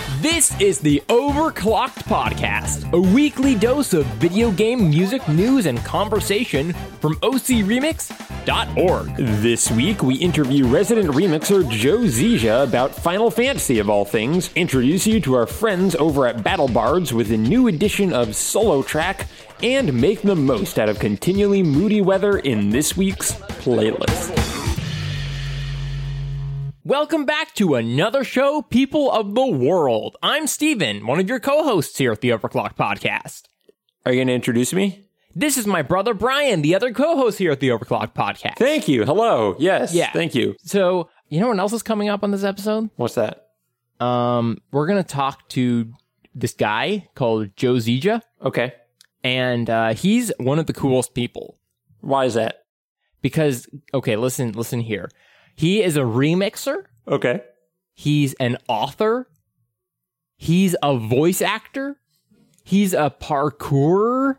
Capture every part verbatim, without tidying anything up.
This is the Overclocked Podcast, a weekly dose of video game music news and conversation from O C Remix dot org. This week, we interview resident remixer Joe Zieja about Final Fantasy of all things, introduce you to our friends over at BattleBards with a new edition of Solo Track, and make the most out of continually moody weather in this week's playlist. Welcome back to another show, people of the world. I'm Steven, one of your co-hosts here at the Overclocked Podcast. Are you going to introduce me? This is my brother Brian, the other co-host here at the Overclocked Podcast. Thank you. Hello. Yes. Yeah. Thank you. So, you know what else is coming up on this episode? What's that? Um, we're going to talk to this guy called Joe Zieja. Okay. And uh, he's one of the coolest people. Why is that? Because, okay, listen, listen here. He is a remixer. Okay. He's an author. He's a voice actor. He's a parkourer.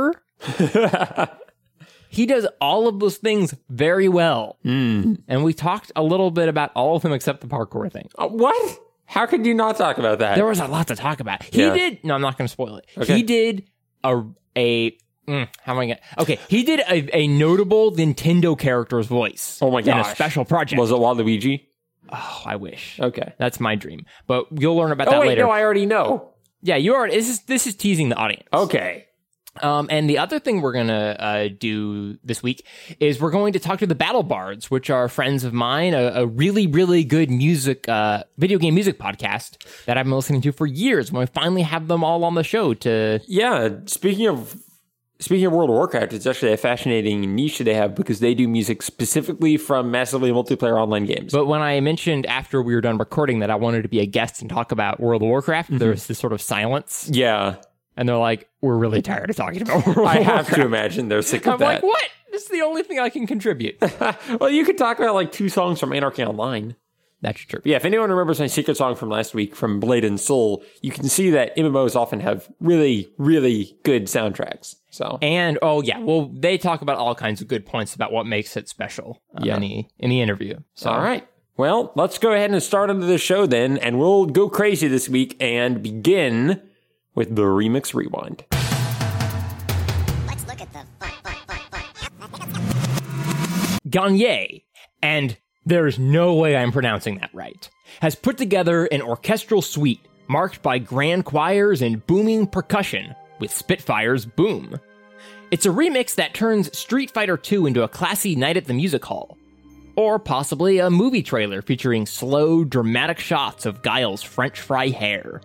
He does all of those things very well. Mm. And we talked a little bit about all of them except the parkour thing. Uh, what? How could you not talk about that? There was a lot to talk about. He Yeah. did... No, I'm not going to spoil it. Okay. He did a... a Mm, how am I gonna? Okay, he did a, a notable Nintendo character's voice. Oh my In gosh. a special project. Was it Waluigi? Oh, I wish. Okay. That's my dream. But you'll learn about Oh, that wait, later. no, I already know. Yeah, you are. This is this is teasing the audience. Okay. Um, and the other thing we're gonna uh, do this week is we're going to talk to the BattleBards, which are friends of mine, a, a really, really good music, uh, video game music podcast that I've been listening to for years. When we finally have them all on the show to Yeah, speaking of speaking of World of Warcraft, it's actually a fascinating niche they have because they do music specifically from massively multiplayer online games. But when I mentioned after we were done recording that I wanted to be a guest and talk about World of Warcraft, mm-hmm. there's this sort of silence. Yeah. And they're like, we're really tired of talking about World of I Warcraft. have to imagine they're sick of I'm that. like, what? This is the only thing I can contribute. Well, you could talk about like two songs from Anarchy Online. That's true. Yeah, if anyone remembers my secret song from last week from Blade and Soul, you can see that M M Os often have really, really good soundtracks. So And, oh, yeah, well, they talk about all kinds of good points about what makes it special um, Yeah. in, the, in the interview. So, all right. Well, let's go ahead and start into the show then, and we'll go crazy this week and begin with the Remix Rewind. Let's look at the fun, fun, fun, fun. Gagne, and there's no way I'm pronouncing that right, has put together an orchestral suite marked by grand choirs and booming percussion with Spitfire's Boom. It's a remix that turns Street Fighter two into a classy night at the music hall. Or possibly a movie trailer featuring slow, dramatic shots of Guile's French fry hair.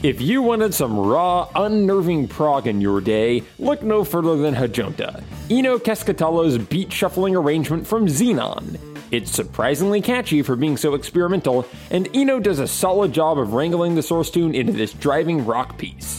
If you wanted some raw, unnerving prog in your day, look no further than Hajonta, Eno Kescatalo's beat-shuffling arrangement from Xenon. It's surprisingly catchy for being so experimental, and Eno does a solid job of wrangling the source tune into this driving rock piece.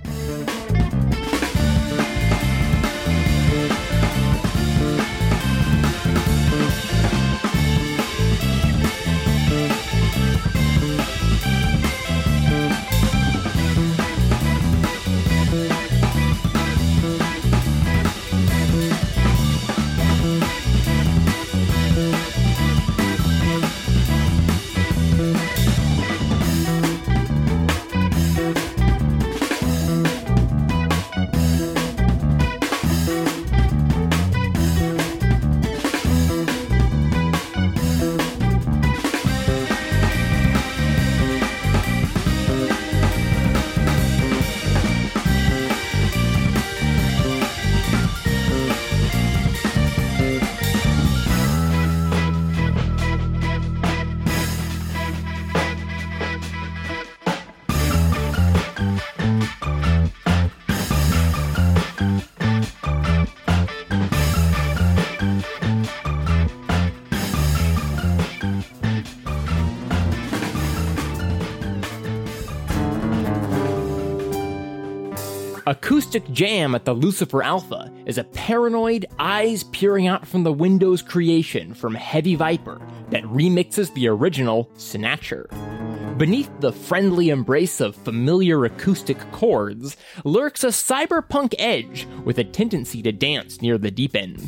Acoustic Jam at the Lucifer Alpha is a paranoid, eyes peering out from the windows creation from Heavy Viper that remixes the original Snatcher. Beneath the friendly embrace of familiar acoustic chords lurks a cyberpunk edge with a tendency to dance near the deep end.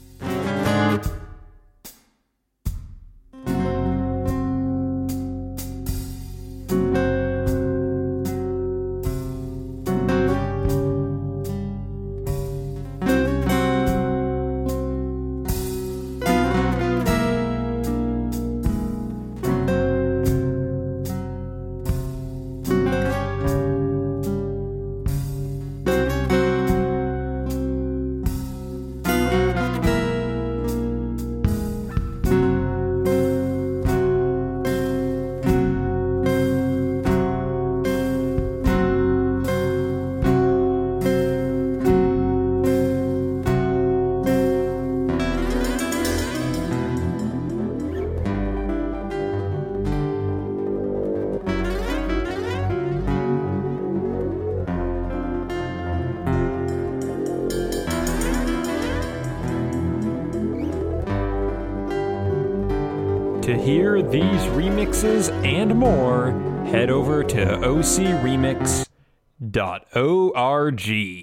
To hear these remixes and more, head over to O C remix dot org.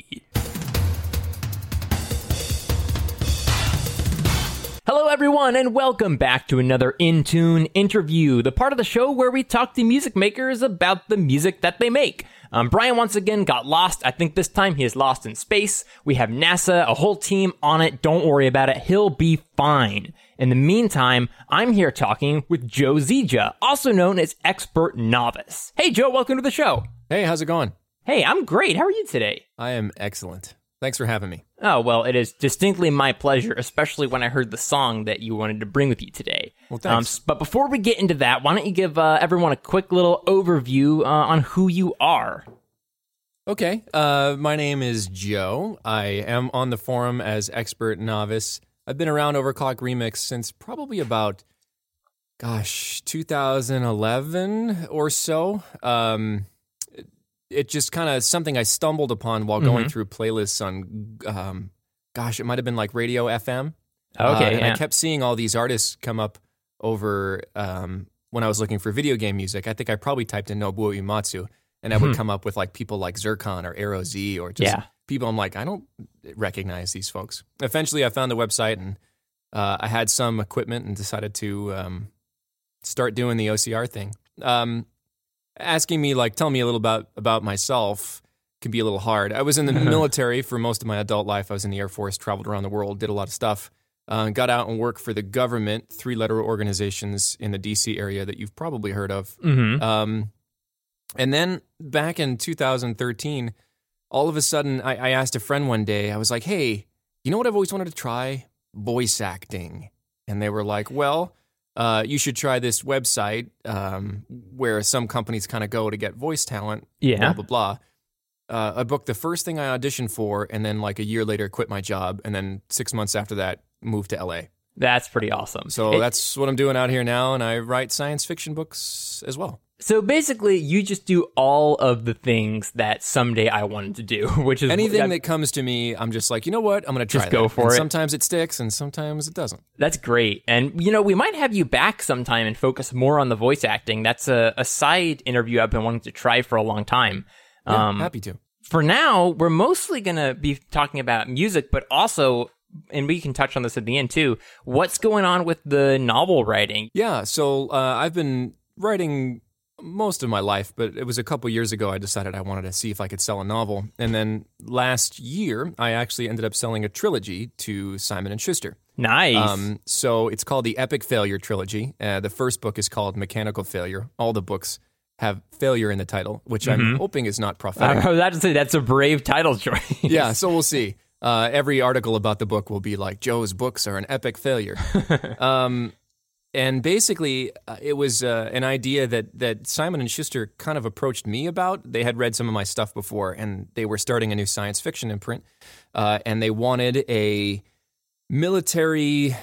Hello everyone, and welcome back to another In Tune interview, the part of the show where we talk to music makers about the music that they make. Um, Brian once again got lost. I think this time he is lost in space. We have NASA, a whole team on it. Don't worry about it. He'll be fine. In the meantime, I'm here talking with Joe Zija, also known as Expert Novice. Hey Joe, welcome to the show. Hey, how's it going? Hey, I'm great. How are you today? I am excellent. Thanks for having me. Oh, well, it is distinctly my pleasure, especially when I heard the song that you wanted to bring with you today. Well, thanks. Um, but before we get into that, why don't you give uh, everyone a quick little overview uh, on who you are? Okay, uh, my name is Joe. I am on the forum as Expert Novice. I've been around Overclock Remix since probably about, gosh, two thousand eleven or so. Um, it, it just kind of something I stumbled upon while going mm-hmm. through playlists on, um, gosh, it might have been like Radio F M. Okay, uh, and yeah. I kept seeing all these artists come up over um, when I was looking for video game music. I think I probably typed in Nobuo Uematsu, and I would come up with like people like Zircon or Aero Z or just yeah. people I'm like, I don't recognize these folks. Eventually, I found the website and uh, I had some equipment and decided to um, start doing the O C R thing. Um, asking me, like, tell me a little about, about myself can be a little hard. I was in the military for most of my adult life. I was in the Air Force, traveled around the world, did a lot of stuff. Uh, got out and worked for the government, three-letter organizations in the D C area that you've probably heard of. Mm-hmm. Um, and then back in two thousand thirteen, all of a sudden, I, I asked a friend one day, I was like, hey, you know what I've always wanted to try? Voice acting. And they were like, well, uh, you should try this website um, where some companies kind of go to get voice talent, Yeah. blah, blah, blah. Uh, I booked the first thing I auditioned for, and then like a year later quit my job, and then six months after that moved to L A. That's pretty awesome. So It- that's what I'm doing out here now, and I write science fiction books as well. So basically, you just do all of the things that someday I wanted to do, which is Anything that, that comes to me, I'm just like, you know what? I'm going to try Just go that. for And it. Sometimes it sticks, and sometimes it doesn't. That's great. And, you know, we might have you back sometime and focus more on the voice acting. That's a, a side interview I've been wanting to try for a long time. Yeah, Um, happy to. For now, we're mostly going to be talking about music, but also, and we can touch on this at the end too, what's going on with the novel writing? Yeah, so uh, I've been writing most of my life, but it was a couple years ago I decided I wanted to see if I could sell a novel. And then last year, I actually ended up selling a trilogy to Simon and Schuster. Nice. Um, so it's called the Epic Failure Trilogy. Uh, the first book is called Mechanical Failure. All the books have failure in the title, which I'm hoping is not prophetic. I was about to say, that's a brave title choice. Yeah, so we'll see. Uh, every article about the book will be like, Joe's books are an epic failure. um, and basically, uh, it was uh, an idea that, that Simon and Schuster kind of approached me about. They had read some of my stuff before, and they were starting a new science fiction imprint. Uh, and they wanted a military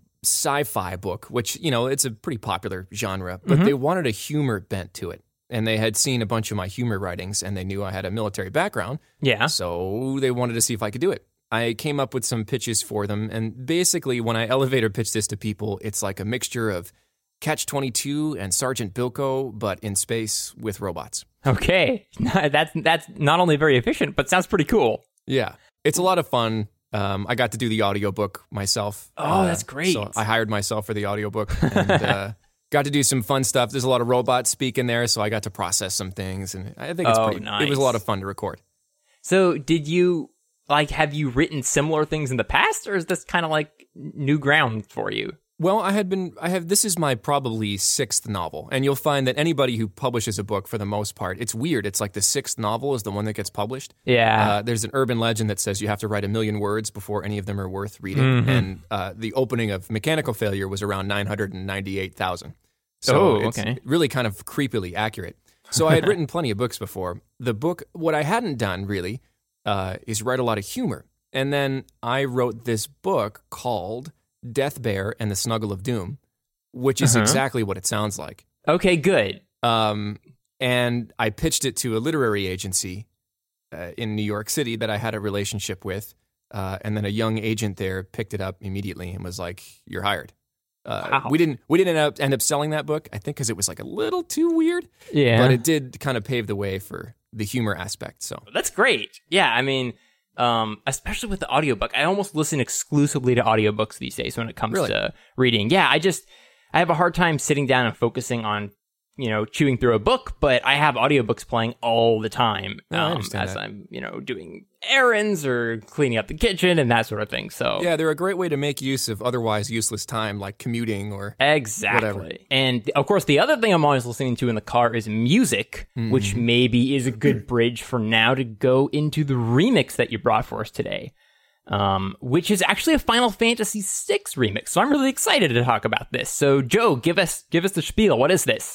sci-fi book, which, you know, it's a pretty popular genre, but they wanted a humor bent to it. And they had seen a bunch of my humor writings, and they knew I had a military background. Yeah. So they wanted to see if I could do it. I came up with some pitches for them, and basically when I elevator pitch this to people, it's like a mixture of Catch twenty-two and Sergeant Bilko, but in space with robots. Okay. That's, that's not only very efficient, but sounds pretty cool. Yeah. It's a lot of fun. Um, I got to do the audiobook myself. Oh, that's great. So I hired myself for the audiobook and uh, got to do some fun stuff. There's a lot of robots speaking there, so I got to process some things, and I think it's Oh, pretty. nice. It was a lot of fun to record. So did you, like, have you written similar things in the past, or is this kind of like new ground for you? Well, I had been, I have, this is my probably sixth novel. And you'll find that anybody who publishes a book, for the most part, it's weird. It's like the sixth novel is the one that gets published. Yeah. Uh, there's an urban legend that says you have to write a million words before any of them are worth reading. Mm-hmm. And uh, the opening of Mechanical Failure was around nine hundred ninety-eight thousand. So Oh, it's okay. really kind of creepily accurate. So I had written plenty of books before. The book, what I hadn't done really, uh, is write a lot of humor. And then I wrote this book called Death Bear and the Snuggle of Doom, which is Uh-huh. exactly what it sounds like. Okay, good. Um, and I pitched it to a literary agency uh, in New York City that I had a relationship with. Uh, and then a young agent there picked it up immediately and was like, "You're hired." Uh, Wow. We didn't we didn't end up, end up selling that book, I think, because it was like a little too weird. Yeah. But it did kind of pave the way for the humor aspect. So That's great. Yeah, I mean, um, especially with the audiobook. I almost listen exclusively to audiobooks these days when it comes Really? to reading. Yeah, I just, I have a hard time sitting down and focusing on, you know, chewing through a book, but I have audiobooks playing all the time Yeah, I um, understand as that. I'm, you know, doing errands or cleaning up the kitchen and that sort of thing. So yeah, they're a great way to make use of otherwise useless time, like commuting or Exactly. Whatever. And of course, the other thing I'm always listening to in the car is music, Mm-hmm. which maybe is a good bridge for now to go into the remix that you brought for us today, um, which is actually a Final Fantasy six remix. So I'm really excited to talk about this. So Joe, give us give us the spiel. What is this?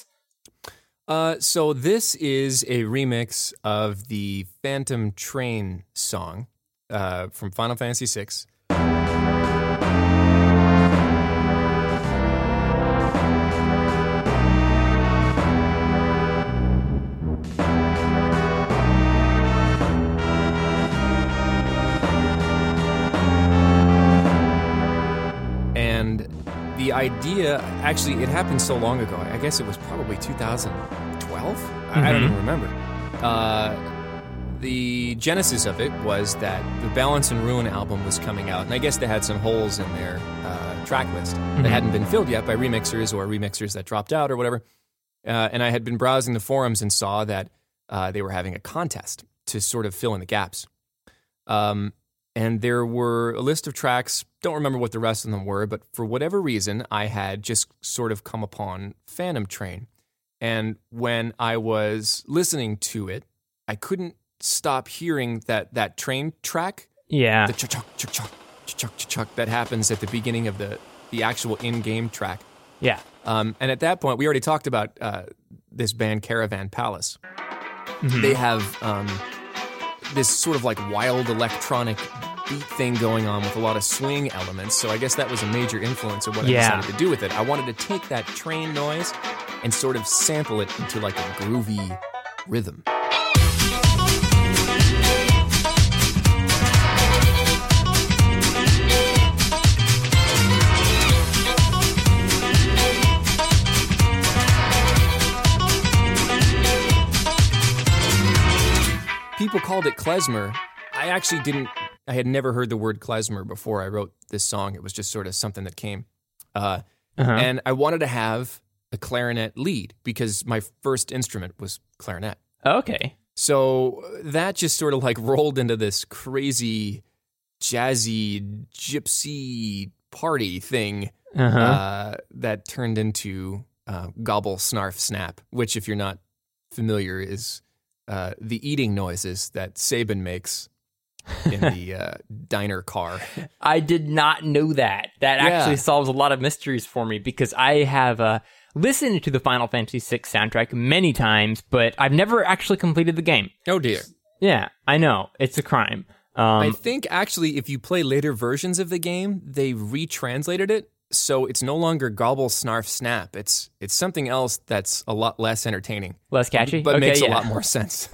Uh, so this is a remix of the Phantom Train song uh, from Final Fantasy six. And the idea, actually, it happened so long ago. I guess it was probably two thousand twelve? I I don't even remember. Uh, the genesis of it was that the Balance and Ruin album was coming out, and I guess they had some holes in their uh, track list that hadn't been filled yet by remixers or remixers that dropped out or whatever. Uh, and I had been browsing the forums and saw that uh, they were having a contest to sort of fill in the gaps. Um, and there were a list of tracks, don't remember what the rest of them were, but for whatever reason, I had just sort of come upon Phantom Train. And when I was listening to it, I couldn't stop hearing that, that train track, Yeah. the chuck chuck chuck chuck chuck chuck chuck that happens at the beginning of the, the actual in-game track. Yeah. Um, and at that point, we already talked about uh, this band Caravan Palace. Mm-hmm. They have um, this sort of like wild electronic beat thing going on with a lot of swing elements. So I guess that was a major influence of what Yeah. I decided to do with it. I wanted to take that train noise and sort of sample it into like a groovy rhythm. People called it klezmer. I actually didn't, I had never heard the word klezmer before I wrote this song. It was just sort of something that came. Uh, Uh-huh. And I wanted to have a clarinet lead because my first instrument was clarinet. Okay. So that just sort of like rolled into this crazy, jazzy, gypsy party thing Uh-huh. uh, that turned into uh, Gobble, Snarf, Snap, which, if you're not familiar, is uh, the eating noises that Sabin makes in the uh, diner car. I did not know that. That Yeah. actually solves a lot of mysteries for me because I have uh, listened to the Final Fantasy six soundtrack many times, but I've never actually completed the game. Oh, dear. Yeah, I know. It's a crime. Um, I think actually, if you play later versions of the game, they retranslated it, so it's no longer Gobble, Snarf, Snap. It's it's something else that's a lot less entertaining, less catchy, but okay, makes yeah. a lot more sense.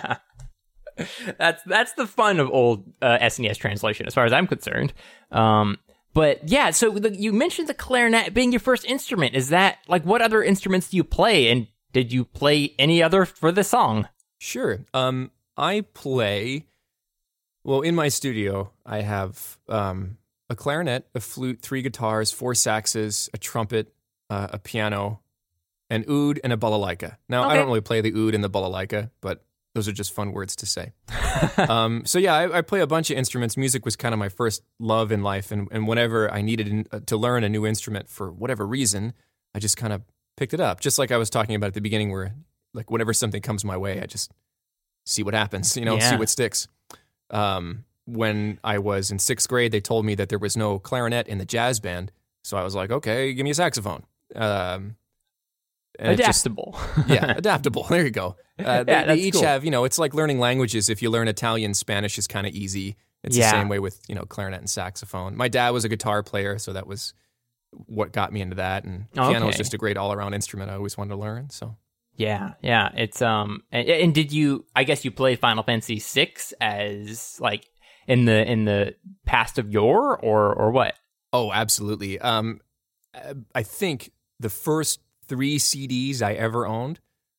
That's that's the fun of old uh, S N E S translation, as far as I'm concerned. Um, but yeah, so the, you mentioned the clarinet being your first instrument. Is that like what other instruments do you play, and did you play any other for the song? Sure. Um, I play. Well, in my studio, I have um, a clarinet, a flute, three guitars, four saxes, a trumpet, uh, a piano, an oud, and a balalaika. Now, Okay. I don't really play the oud and the balalaika, but those are just fun words to say. um, so yeah, I, I play a bunch of instruments. Music was kind of my first love in life, and, and whenever I needed in, uh, to learn a new instrument for whatever reason, I just kind of picked it up. Just like I was talking about at the beginning, where like whenever something comes my way, I just see what happens, you know, Yeah. see what sticks. Um, when I was in sixth grade, they told me that there was no clarinet in the jazz band, so I was like, okay, give me a saxophone. Um, and it just- Adaptable. yeah, adaptable. There you go. Uh, they, Yeah, they that's each cool. have, you know, it's like learning languages. If you learn Italian, Spanish is kind of easy. It's Yeah. the same way with, you know, clarinet and saxophone. My dad was a guitar player, so that was what got me into that. And piano is Okay. just a great all-around instrument I always wanted to learn. So Yeah, yeah. It's um, and, and did you? I guess you played Final Fantasy six as like in the in the past of yore, or or what? Oh, absolutely. Um, I think the first three C Ds I ever owned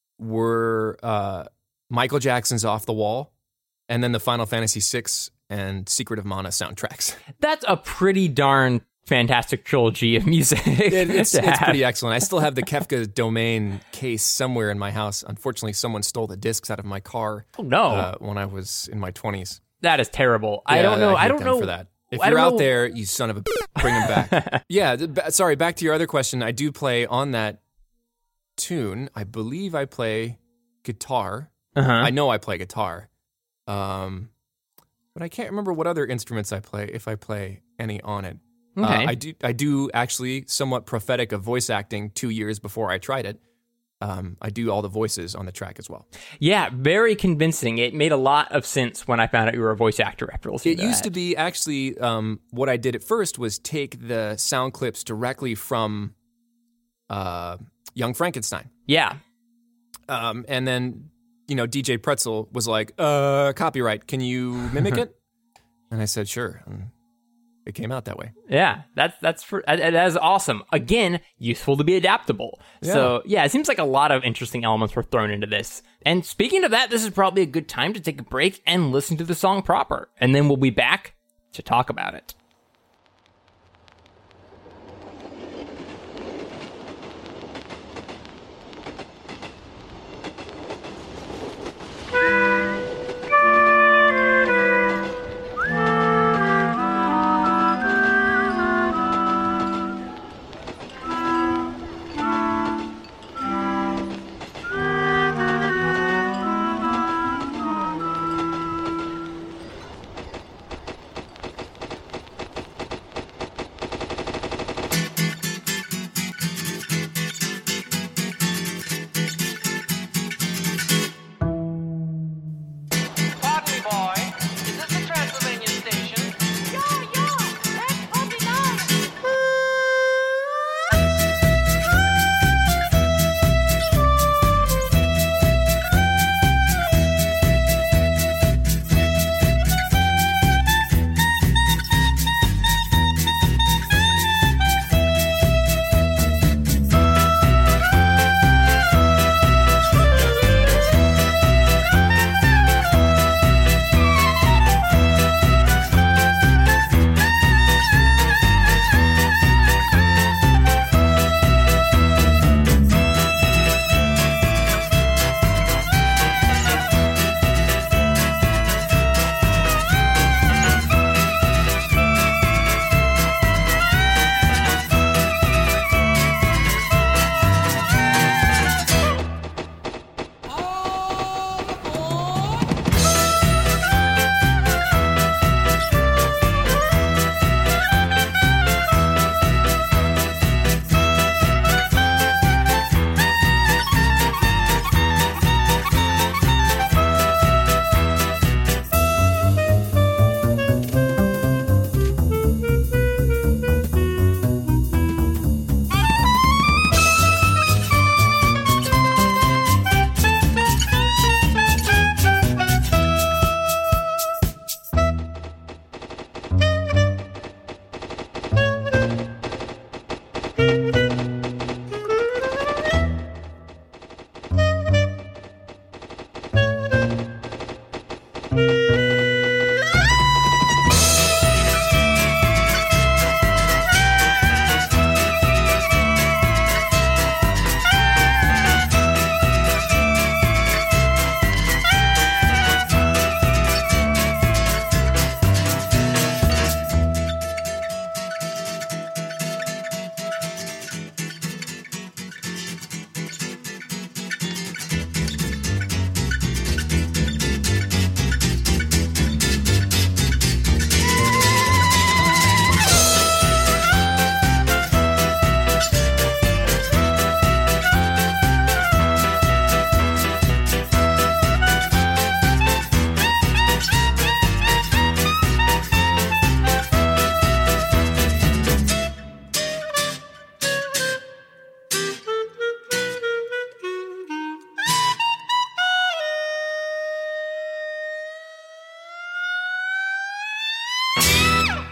were uh, Michael Jackson's Off the Wall, and then the Final Fantasy six and Secret of Mana soundtracks. That's a pretty darn fantastic trilogy of music. It, it's, to it's have. pretty excellent. I still have the Kefka domain case somewhere in my house. Unfortunately, someone stole the discs out of my car Oh no, uh, when I was in my twenties. that is terrible. I Yeah, don't know. I, hate don't them know for that. If I you're don't out know- there, you son of a, bring them back. yeah. th- ba- Sorry. Back to your other question. I do play on that tune. I believe I play guitar. Uh-huh. I know I play guitar, um, but I can't remember what other instruments I play. If I play any on it, uh, Okay. I do. I do actually somewhat prophetic of voice acting. Two years before I tried it, um, I do all the voices on the track as well. Yeah, very convincing. It made a lot of sense when I found out you were a voice actor after listening It to used that. to be actually um, what I did at first was take the sound clips directly from uh, Young Frankenstein, Yeah. um, and then you know D J Pretzel was like, uh, "Copyright, can you mimic it?" And I said, "Sure." And it came out that way. Yeah, that's that's for, that that is awesome. Again, useful to be adaptable. So yeah, it seems like a lot of interesting elements were thrown into this. And speaking of that, this is probably a good time to take a break and listen to the song proper, and then we'll be back to talk about it.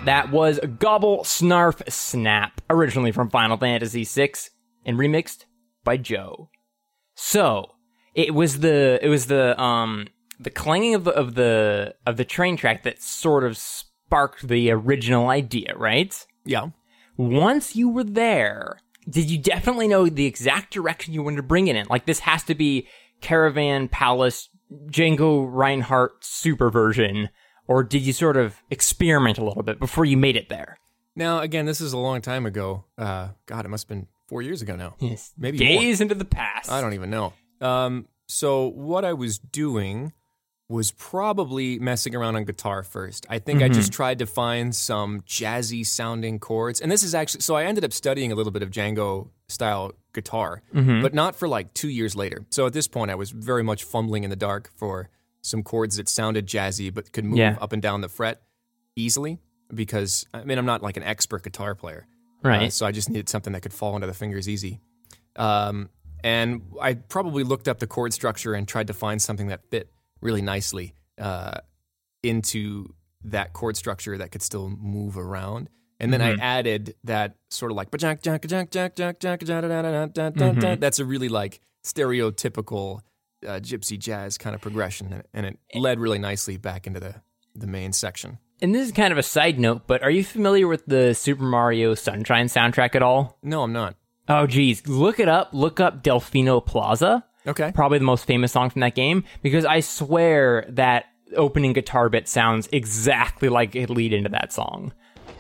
that was Gobble Snarf Snap, originally from Final Fantasy six and remixed by Joe. So, it was the it was the um the clanging of the of the of the train track that sort of sparked the original idea, right? Yeah. Once you were there, did you definitely know the exact direction you wanted to bring it in? Like, this has to be Caravan Palace Django Reinhardt super version, or did you sort of experiment a little bit before you made it there? Now, again, this is a long time ago. Uh, God, it must have been four years ago now. Yes. Maybe Days more. into the past. I don't even know. Um, so what I was doing was probably messing around on guitar first. I think Mm-hmm. I just tried to find some jazzy sounding chords. And this is actually, so I ended up studying a little bit of Django style guitar, Mm-hmm. but not for like two years later. So at this point, I was very much fumbling in the dark for some chords that sounded jazzy but could move Yeah. up and down the fret easily. Because, I mean, I'm not like an expert guitar player. Right. Uh, so I just needed something that could fall into the fingers easy. Um, and I probably looked up the chord structure and tried to find something that fit really nicely uh, into that chord structure that could still move around. And then Mm-hmm. I added that sort of like ba-jank, jank, jank, jank, jank, jank, jank, Mm-hmm. that's a really like stereotypical uh, gypsy jazz kind of progression, and- and it led really nicely back into the, the main section. And this is kind of a side note, but are you familiar with the Super Mario Sunshine soundtrack at all? No, I'm not. Oh, geez. Look it up. Look up Delfino Plaza. Okay. Probably the most famous song from that game, because I swear that opening guitar bit sounds exactly like it lead into that song.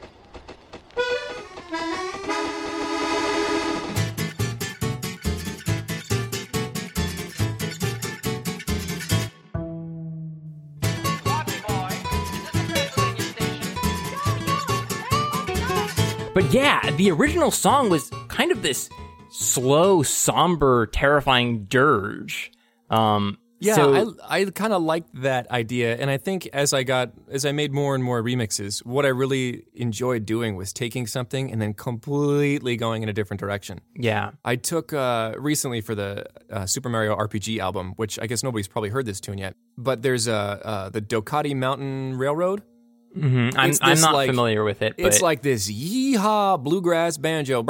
But yeah, the original song was kind of this slow, somber, terrifying dirge. Um, Yeah, so, I I kind of liked that idea, and I think as I got as I made more and more remixes, what I really enjoyed doing was taking something and then completely going in a different direction. yeah. I took uh, recently for the uh, Super Mario R P G album, which I guess nobody's probably heard this tune yet, but there's uh, uh, the Dokati Mountain Railroad. hmm I'm, It's I'm this, not like- familiar with it, but It's like this yeehaw bluegrass banjo.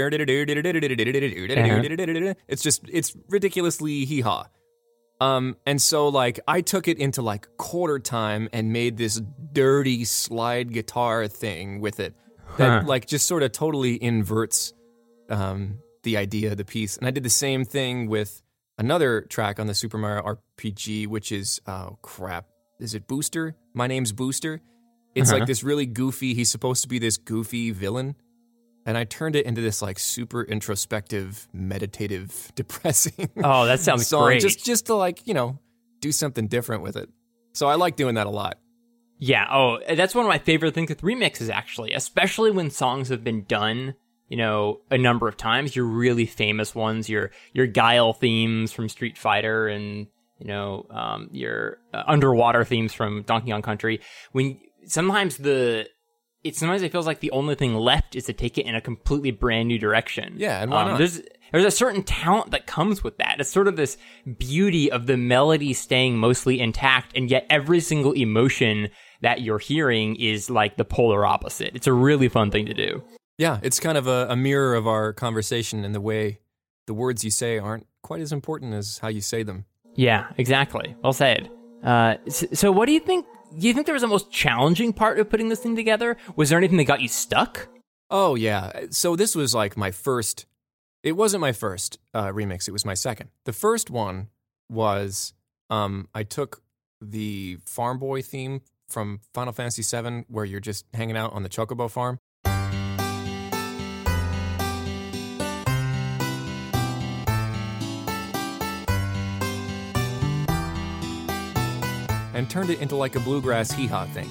It's just it's ridiculously hee-haw. Um, and so like I took it into like quarter time and made this dirty slide guitar thing with it that Huh. like just sort of totally inverts um, the idea of the piece. And I did the same thing with another track on the Super Mario R P G, which is oh crap, is it Booster? My name's Booster. It's Uh-huh. like this really goofy. He's supposed to be this goofy villain. And I turned it into this like super introspective, meditative, depressing oh, that sounds song, great. just just to like you know do something different with it. So I like doing that a lot. Yeah, oh, that's one of my favorite things with remixes, actually, especially when songs have been done, you know, a number of times. Your really famous ones, your your Guile themes from Street Fighter, and you know, um, your uh, underwater themes from Donkey Kong Country. When sometimes the it sometimes it feels like the only thing left is to take it in a completely brand new direction. Yeah, and why not? There's there's a certain talent that comes with that. It's sort of this beauty of the melody staying mostly intact, and yet every single emotion that you're hearing is like the polar opposite. It's a really fun thing to do. Yeah, it's kind of a, a mirror of our conversation in the way the words you say aren't quite as important as how you say them. Yeah, exactly. Well said. Uh, so, so what do you think? Do you think there was the most challenging part of putting this thing together? Was there anything that got you stuck? Oh yeah, so this was like my first. It wasn't my first uh, remix. It was my second. The first one was um, I took the Farm Boy theme from Final Fantasy seven, where you're just hanging out on the Chocobo farm. And turned it into like a bluegrass hee-haw thing.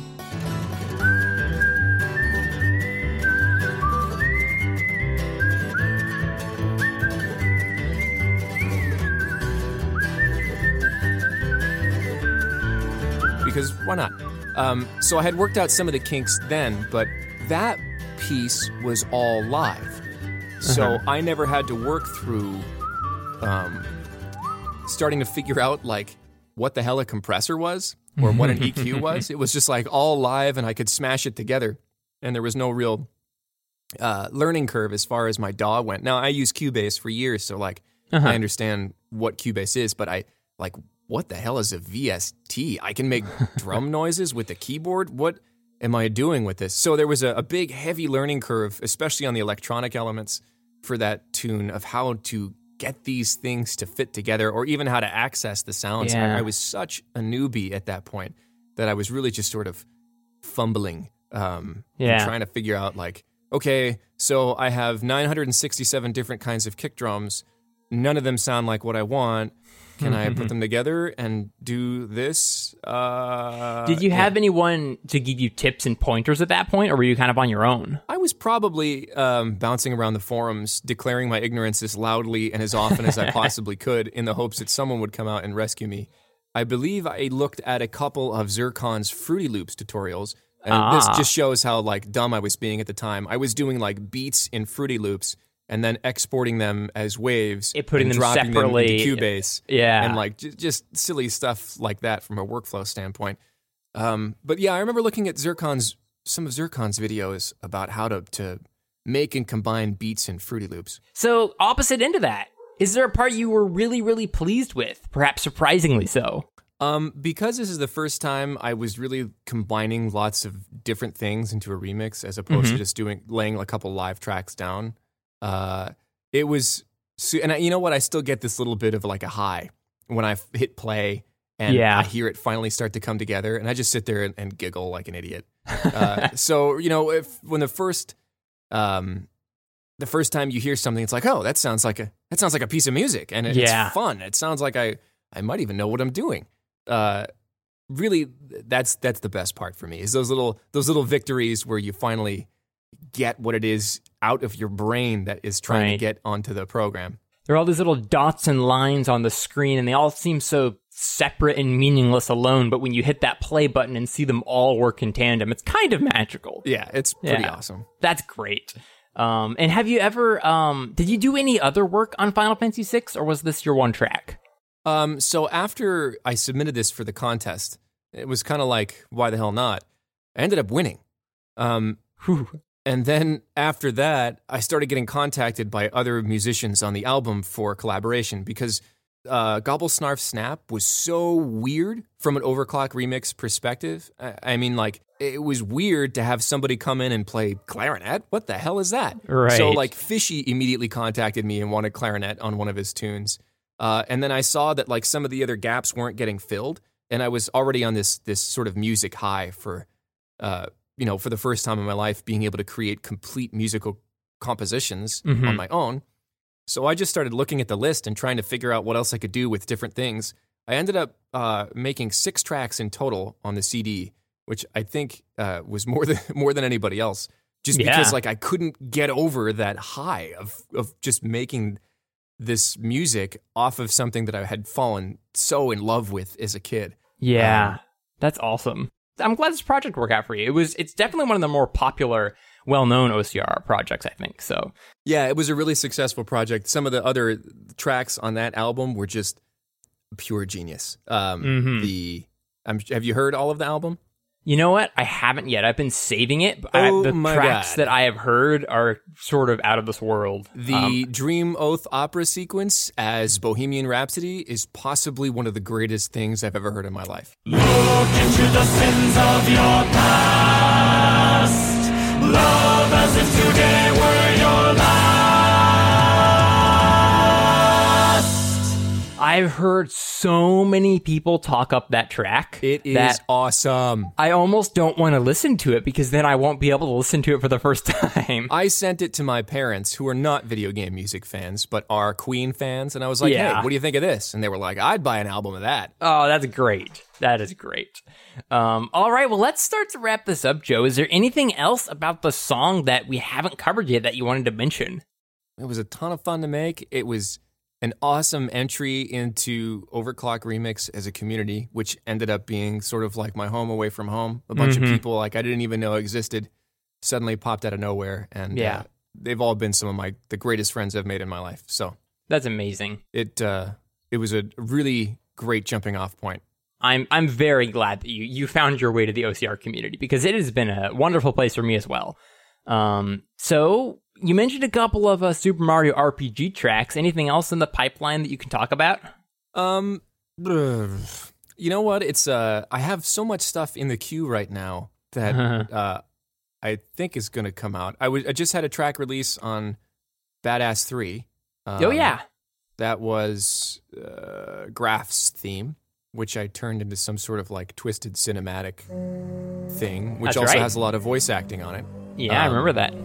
Because why not? Um, so I had worked out some of the kinks then, but that piece was all live. So I never had to work through um, starting to figure out like what the hell a compressor was or what an E Q was. It was just like all live and I could smash it together. and there was no real uh, learning curve as far as my D A W went. Now, I use Cubase for years, so like uh-huh. I understand what Cubase is, but I like, what the hell is a V S T? I can make drum noises with the keyboard? What am I doing with this? So there was a, a big, heavy learning curve, especially on the electronic elements for that tune, of how to get these things to fit together, or even how to access the sounds. Yeah. I, I was such a newbie at that point that I was really just sort of fumbling, um, yeah. and trying to figure out like, okay, so I have nine hundred sixty-seven different kinds of kick drums. None of them sound like what I want. Can I put them together and do this? Uh, Did you have yeah. anyone to give you tips and pointers at that point, or were you kind of on your own? I was probably um, bouncing around the forums, declaring my ignorance as loudly and as often as I possibly could, in the hopes that someone would come out and rescue me. I believe I looked at a couple of Zircon's Fruity Loops tutorials, and ah. this just shows how like dumb I was being at the time. I was doing like beats in Fruity Loops, and then exporting them as waves, it putting and them dropping separately them into Cubase, yeah, and like j- just silly stuff like that from a workflow standpoint. Um, but yeah, I remember looking at Zircon's some of Zircon's videos about how to to make and combine beats in Fruity Loops. So opposite end of that, is there a part you were really, really pleased with, perhaps surprisingly so? Um, because this is the first time I was really combining lots of different things into a remix, as opposed Mm-hmm. to just doing laying a couple live tracks down. Uh, it was, and I, you know what? I still get this little bit of like a high when I hit play and yeah. I hear it finally start to come together, and I just sit there and, and giggle like an idiot. Uh, so you know, if when the first, um, the first time you hear something, it's like, oh, that sounds like a that sounds like a piece of music, and it, Yeah. it's fun. It sounds like I I might even know what I'm doing. Uh, really, that's that's the best part for me, is those little those little victories where you finally get what it is out of your brain that is trying Right. to get onto the program. There are all these little dots and lines on the screen, and they all seem so separate and meaningless alone, but when you hit that play button and see them all work in tandem, it's kind of magical. Yeah, it's pretty Yeah. awesome. That's great. Um, and have you ever, um, did you do any other work on Final Fantasy six, or was this your one track? Um, so after I submitted this for the contest, it was kind of like, why the hell not? I ended up winning. Um, Whew. And then after that, I started getting contacted by other musicians on the album for collaboration, because uh, Gobble Snarf Snap was so weird from an overclock remix perspective. I, I mean, like, it was weird to have somebody come in and play clarinet. What the hell is that? Right. So, like, Fishy immediately contacted me and wanted clarinet on one of his tunes. Uh, and then I saw that, like, some of the other gaps weren't getting filled, and I was already on this this sort of music high for... Uh, you know, for the first time in my life, being able to create complete musical compositions Mhm. on my own. So I just started looking at the list and trying to figure out what else I could do with different things. I ended up uh, making six tracks in total on the C D, which I think uh, was more than more than anybody else. Just Yeah. because, like, I couldn't get over that high of of just making this music off of something that I had fallen so in love with as a kid. Yeah, Um, that's awesome. I'm glad this project worked out for you. It was, it's definitely one of the more popular, well-known O C R projects, I think. So Yeah, it was a really successful project. Some of the other tracks on that album were just pure genius. Um, Mhm. The um, have you heard all of the album? you know what? I haven't yet. I've been saving it. But Oh I, the my tracks God. that I have heard are sort of out of this world. The Um, Dream Oath opera sequence as Bohemian Rhapsody is possibly one of the greatest things I've ever heard in my life. Look into the sins of your past. Love as if today were your last. I've heard so many people talk up that track. It is that awesome. I almost don't want to listen to it, because then I won't be able to listen to it for the first time. I sent it to my parents, who are not video game music fans, but are Queen fans, and I was like, Yeah. hey, what do you think of this? And they were like, I'd buy an album of that. Oh, that's great. That is great. Um, all right, well, let's start to wrap this up, Joe. Is there anything else about the song that we haven't covered yet that you wanted to mention? It was a ton of fun to make. It was an awesome entry into Overclock Remix as a community, which ended up being sort of like my home away from home. A bunch Mhm. of people like I didn't even know existed suddenly popped out of nowhere, and Yeah. uh, they've all been some of my the greatest friends I've made in my life. So That's amazing. it uh, it was a really great jumping off point. I'm I'm very glad that you you found your way to the O C R community, because it has been a wonderful place for me as well. Um, so you mentioned a couple of uh, Super Mario R P G tracks. Anything else in the pipeline that you can talk about? Um, you know what? It's uh, I have so much stuff in the queue right now that uh, I think is going to come out. I was I just had a track release on Badass three. Um, oh yeah, that was uh, Graph's theme, which I turned into some sort of like twisted cinematic thing, which That's also right. has a lot of voice acting on it. Yeah, I Um, remember that.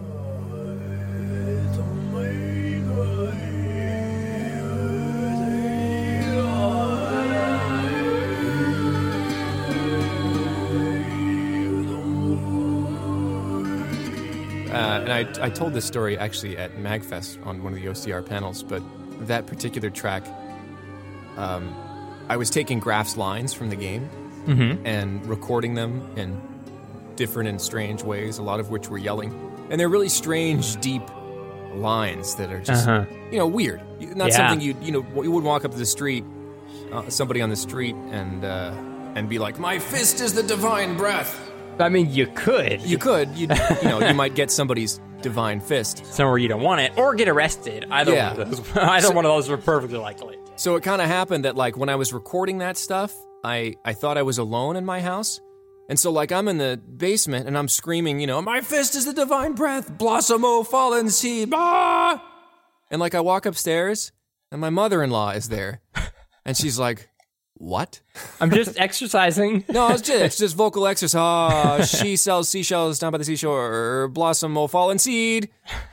Uh, and I, I told this story actually at MagFest on one of the O C R panels, but that particular track, um, I was taking Graph's lines from the game Mm-hmm. and recording them in different and strange ways, a lot of which were yelling. And they're really strange, deep lines that are just, Uh-huh. you know, weird. Not Yeah. something you you know, you would walk up to the street, uh, somebody on the street, and uh, and be like, "My fist is the divine breath." I mean, you could. You could, you you know, you might get somebody's divine fist. somewhere you don't want it, or get arrested. Either Yeah. one of those. Either So- one of those are perfectly likely. So it kind of happened that, like, when I was recording that stuff, I, I thought I was alone in my house. And so, like, I'm in the basement and I'm screaming, you know, "My fist is the divine breath, blossom, oh, fallen seed, ah!" And, like, I walk upstairs and my mother-in-law is there. And she's like, "What?" I'm just exercising. No, it's just, it's just vocal exercise. Ah, she sells seashells down by the seashore, blossom, oh, fallen seed.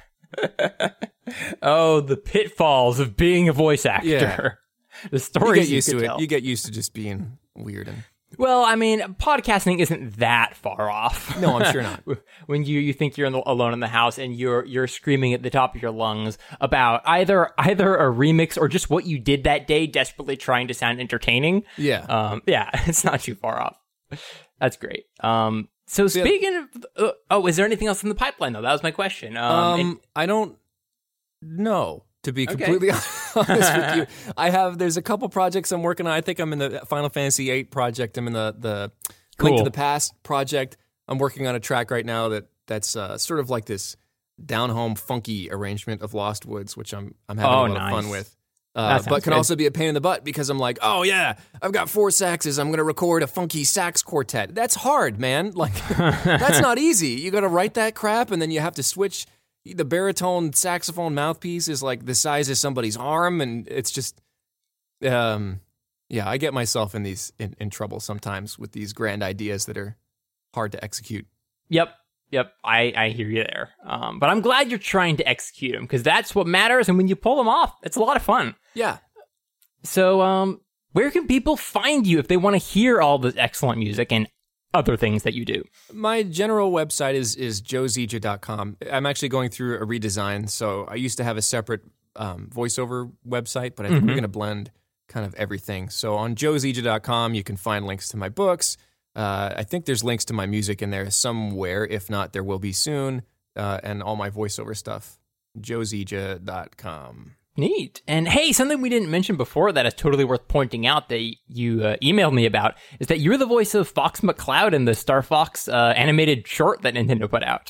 Oh, the pitfalls of being a voice actor. Yeah. The You stories get used you to could it. tell. You get used to just being weird. And Well, I mean, podcasting isn't that far off. no, I'm sure not. When you, you think you're in the, alone in the house and you're you're screaming at the top of your lungs about either either a remix or just what you did that day, desperately trying to sound entertaining. Yeah. Um, yeah, it's not too far off. That's great. Um, so yeah. speaking of, uh, oh, is there anything else in the pipeline though? That was my question. Um, Um, and- I don't know, to be Okay. completely honest with you. I have, there's a couple projects I'm working on. I think I'm in the Final Fantasy eight project. I'm in the, the Link Cool. to the Past project. I'm working on a track right now that that's uh, sort of like this down-home funky arrangement of Lost Woods, which I'm I'm having Oh, a lot nice. of fun with. That Uh, sounds but can good. also be a pain in the butt because I'm like, oh yeah, I've got four saxes. I'm going to record a funky sax quartet. That's hard, man. Like, that's not easy. You got to write that crap, and then you have to switch. The baritone saxophone mouthpiece is like the size of somebody's arm, and it's just, um, yeah, I get myself in these in, in trouble sometimes with these grand ideas that are hard to execute. Yep. Yep. I, I hear you there. Um, but I'm glad you're trying to execute them because that's what matters. And when you pull them off, it's a lot of fun. Yeah. So, um, where can people find you if they want to hear all this excellent music and other things that you do? My general website is is joe zija dot com. I'm actually going through a redesign. So I used to have a separate um, voiceover website, but I think Mhm. we're going to blend kind of everything. So on joe zija dot com, you can find links to my books. Uh, I think there's links to my music in there somewhere. If not, there will be soon. Uh, and all my voiceover stuff, joe zija dot com. Neat. And hey, something we didn't mention before that is totally worth pointing out that you uh, emailed me about is that you're the voice of Fox McCloud in the Star Fox uh, animated short that Nintendo put out.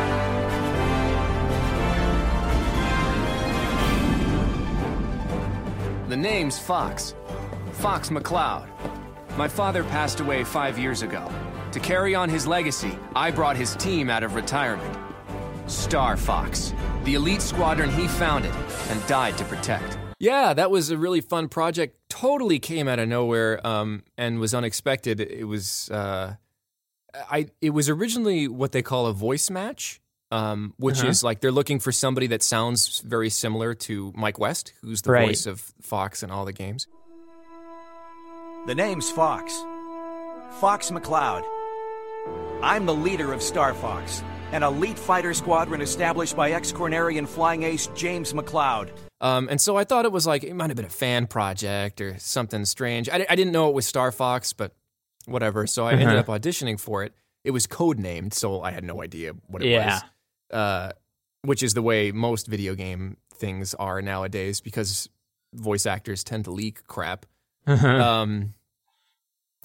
The name's Fox. Fox McCloud. My father passed away five years ago. To carry on his legacy, I brought his team out of retirement. Star Fox, the elite squadron he founded and died to protect. Yeah, that was a really fun project. Totally came out of nowhere um, and was unexpected. It was uh, I. It was originally what they call a voice match, um, which Uh-huh. is like they're looking for somebody that sounds very similar to Mike West, who's the Right. voice of Fox in all the games. The name's Fox. Fox McCloud. I'm the leader of Star Fox, an elite fighter squadron established by ex-Cornerian flying ace James McCloud. Um, and so I thought it was like, it might have been a fan project or something strange. I, I didn't know it was Star Fox, but whatever. So I ended Uh-huh. up auditioning for it. It was codenamed, so I had no idea what it Yeah. was. Uh, which is the way most video game things are nowadays because voice actors tend to leak crap. Um,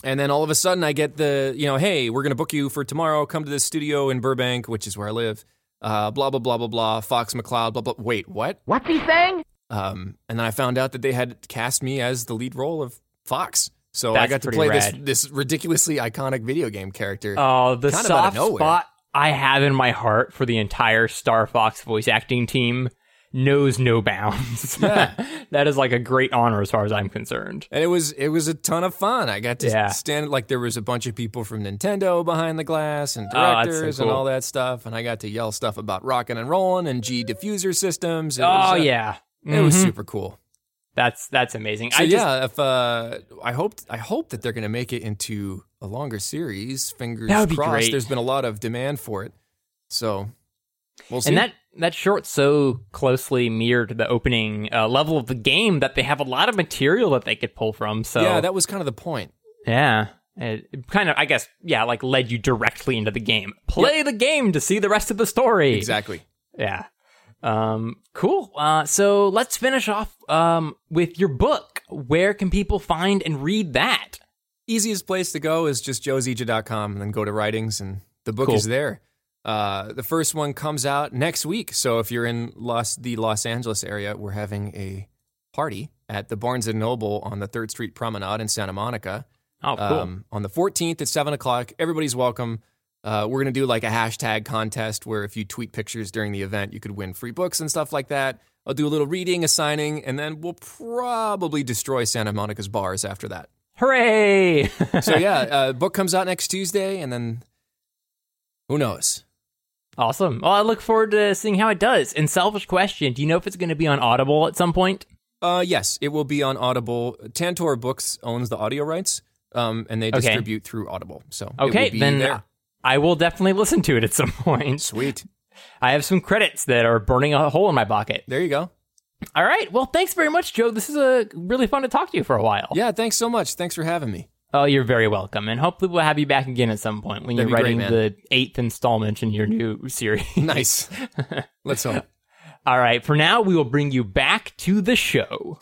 And then all of a sudden I get the, you know, hey, we're going to book you for tomorrow. Come to this studio in Burbank, which is where I live. Uh, blah, blah, blah, blah, blah. Fox McCloud, blah, blah. Wait, what? What's he saying? Um, and then I found out that they had cast me as the lead role of Fox. So That's I got to pretty play rad. this this ridiculously iconic video game character. Oh, the kind of out of soft nowhere. spot I have in my heart for the entire Star Fox voice acting team knows no bounds. Yeah. That is like a great honor as far as I'm concerned. And it was it was a ton of fun. I got to Yeah. stand, like there was a bunch of people from Nintendo behind the glass and Oh, that's so directors cool. and all that stuff. And I got to yell stuff about rockin' and rollin' and G diffuser systems. It Oh, was, uh, yeah. It was Mhm. super cool. That's that's amazing. So I just, yeah, if uh, I hope I hope that they're going to make it into a longer series. Fingers That would be crossed. great. There's been a lot of demand for it, so we'll see. And that, that short so closely mirrored the opening uh, level of the game that they have a lot of material that they could pull from. So yeah, that was kind of the point. yeah, it, it kind of, I guess, yeah, like led you directly into the game. Play the game to see the rest of the story. Exactly. Yeah. Um, cool. Uh, so let's finish off um, with your book. Where can people find and read that? Easiest place to go is just joe zija dot com and then go to writings and the book Cool. is there. Uh, the first one comes out next week. So if you're in Los, the Los Angeles area, we're having a party at the Barnes and Noble on the third Street Promenade in Santa Monica. Oh, cool. Um, on the fourteenth at seven o'clock. Everybody's welcome. Uh, we're going to do like a hashtag contest where if you tweet pictures during the event, you could win free books and stuff like that. I'll do a little reading, a signing, and then we'll probably destroy Santa Monica's bars after that. Hooray! So yeah, uh, book comes out next Tuesday, and then who knows? Awesome. Well, I look forward to seeing how it does. And selfish question, do you know if it's going to be on Audible at some point? Uh, yes, it will be on Audible. Tantor Books owns the audio rights, um, and they Okay. distribute through Audible. So it Okay, will be then there. I will definitely listen to it at some point. Sweet. I have some credits that are burning a hole in my pocket. There you go. All right. Well, thanks very much, Joe. This is a really fun to talk to you for a while. Yeah, thanks so much. Thanks for having me. Oh, you're very welcome. And hopefully we'll have you back again at some point when That'd you're be great, writing man. the eighth installment in your new series. Nice. Let's hope. All right. For now, we will bring you back to the show.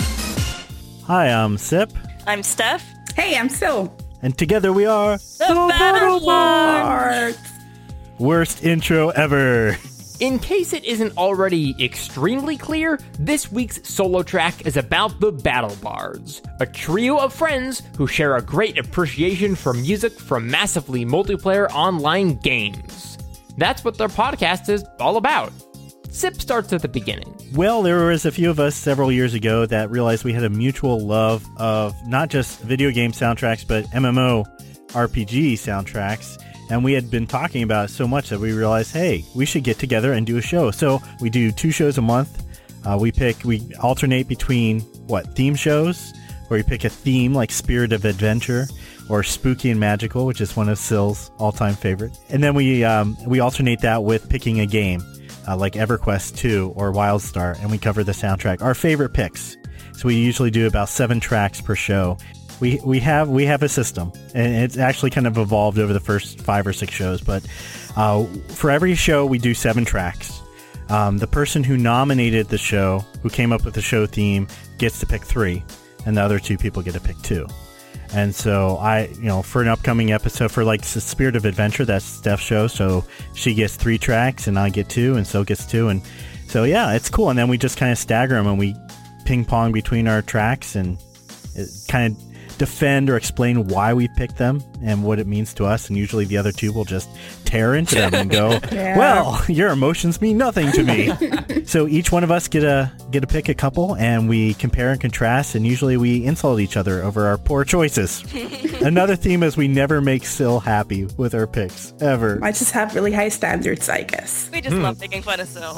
Hi, I'm Sip, I'm Steph. Hey, I'm Sil. and together we are The Battle Lords. Worst Intro Ever. In case it isn't already extremely clear, this week's solo track is about the Battle Bards, a trio of friends who share a great appreciation for music from massively multiplayer online games. That's what their podcast is all about. Sip starts at the beginning. Well, there was a few of us several years ago that realized we had a mutual love of not just video game soundtracks, but M M O R P G soundtracks. And we had been talking about it so much that we realized, hey, we should get together and do a show. So we do two shows a month. Uh, we pick, we alternate between, what, theme shows, where we pick a theme like Spirit of Adventure or Spooky and Magical, which is one of Sil's all-time favorite. And then we um, we alternate that with picking a game, uh, like EverQuest two or WildStar, and we cover the soundtrack. Our favorite picks. So we usually do about seven tracks per show. We we have we have a system, and it's actually kind of evolved over the first five or six shows. But uh, for every show, we do seven tracks. Um, the person who nominated the show, who came up with the show theme, gets to pick three, and the other two people get to pick two. And so I, you know, for an upcoming episode, for like the Spirit of Adventure, that's Steph's show, so she gets three tracks, and I get two, and so gets two, and so yeah, it's cool. And then we just kind of stagger them, and we ping pong between our tracks, and it kind of defend or explain why we picked them and what it means to us, and usually the other two will just tear into them and go, Yeah. well, your emotions mean nothing to me. So each one of us get a get to pick a couple, and we compare and contrast, and usually we insult each other over our poor choices. Another theme is we never make Sil happy with our picks, ever. I just have really high standards, I guess. We just love making fun of Sil.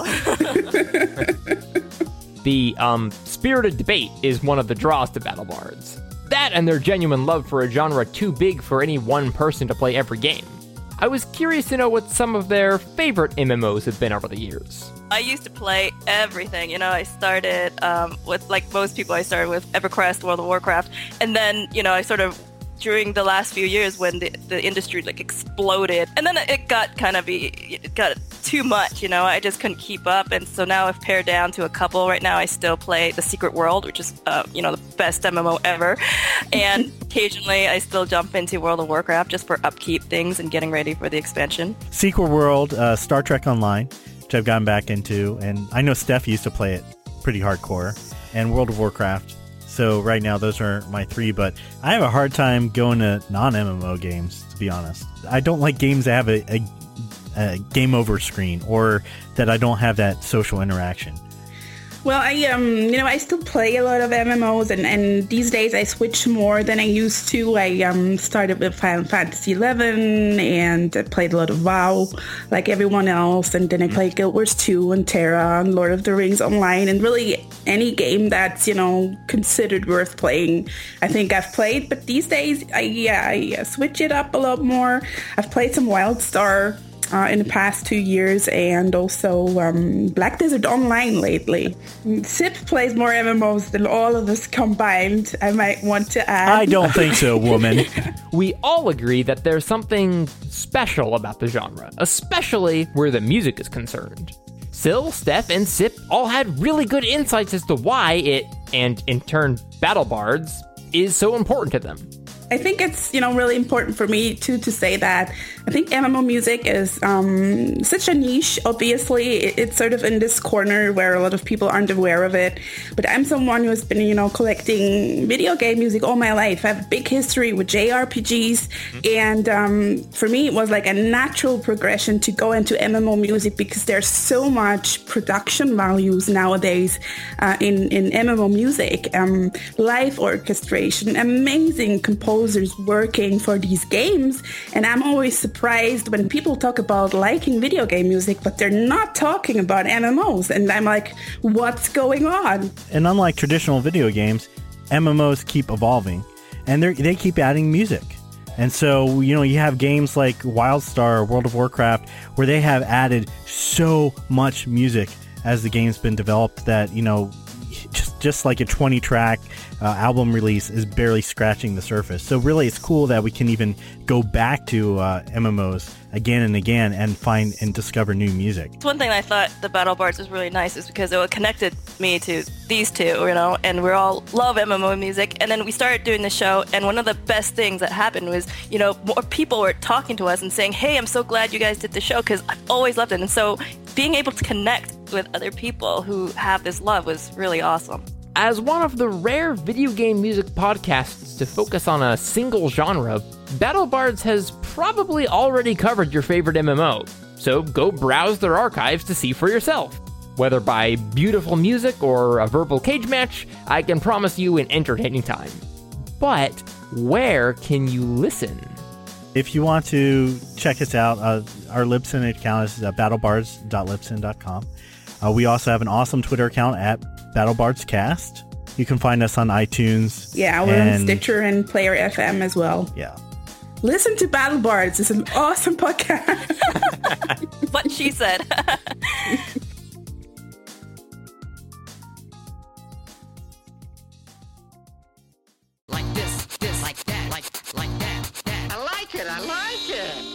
The um, spirited debate is one of the draws to Battle Bards. That and their genuine love for a genre too big for any one person to play every game. I was curious to know what some of their favorite M M Os have been over the years. I used to play everything. You know, I started um, with, like most people, I started with EverQuest, World of Warcraft, and then, you know, I sort of during the last few years when the, the industry like exploded, and then it got kind of it got too much, you know. I just couldn't keep up, and so now I've pared down to a couple. Right now, I still play The Secret World, which is uh, you know the best M M O ever, and occasionally I still jump into World of Warcraft just for upkeep things and getting ready for the expansion. Secret World, uh, Star Trek Online, which I've gotten back into, and I know Steph used to play it pretty hardcore, and World of Warcraft. So right now, those are my three, but I have a hard time going to non-M M O games, to be honest. I don't like games that have a, a, a game over screen or that I don't have that social interaction. Well, I um, you know, I still play a lot of M M Os, and, and these days I switch more than I used to. I um started with Final Fantasy eleven, and I played a lot of WoW, like everyone else, and then I played Guild Wars two and Terra and Lord of the Rings Online, and really any game that's, you know, considered worth playing, I think I've played. But these days, I yeah, I switch it up a lot more. I've played some WildStar Uh, in the past two years, and also um, Black Desert Online lately. Sip plays more M M Os than all of us combined, I might want to add. I don't think so, woman. We all agree that there's something special about the genre, especially where the music is concerned. Sil, Steph, and Sip all had really good insights as to why it, and in turn BattleBards, is so important to them. I think it's, you know, really important for me to to say that I think M M O music is um, such a niche. Obviously, it, it's sort of in this corner where a lot of people aren't aware of it. But I'm someone who has been, you know, collecting video game music all my life. I have a big history with J R P Gs. And um, for me, it was like a natural progression to go into M M O music because there's so much production values nowadays uh, in, in M M O music. Um, live orchestration, amazing composers working for these games, and I'm always surprised when people talk about liking video game music, but they're not talking about M M Os, and I'm like, what's going on? And unlike traditional video games, M M Os keep evolving, and they they keep adding music. And so, you know, you have games like WildStar or World of Warcraft where they have added so much music as the game's been developed that, you know, just just like a twenty track uh, album release is barely scratching the surface. So really, it's cool that we can even go back to uh, M M Os again and again and find and discover new music. One thing I thought the BattleBards was really nice is because it connected me to these two, you know, and we all love M M O music. And then we started doing the show, and one of the best things that happened was, you know, more people were talking to us and saying, hey, I'm so glad you guys did the show because I've always loved it. And so being able to connect with other people who have this love was really awesome. As one of the rare video game music podcasts to focus on a single genre, BattleBards has probably already covered your favorite M M O, so go browse their archives to see for yourself. Whether by beautiful music or a verbal cage match, I can promise you an entertaining time. But where can you listen? If you want to check us out, uh, our Libsyn account is uh, battlebards dot libsyn dot com. Uh, we also have an awesome Twitter account at BattleBardsCast. You can find us on iTunes. Yeah, we're and, on Stitcher and Player F M as well. Yeah. Listen to BattleBards. It's an awesome podcast. What she said. Like this, this, like that, like, like that, that. I like it, I like it.